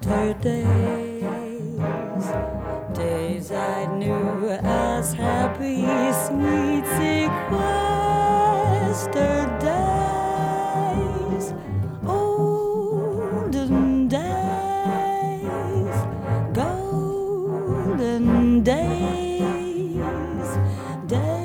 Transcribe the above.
yesterdays, days I knew as happy, sweet sequestered days, olden days, golden days, days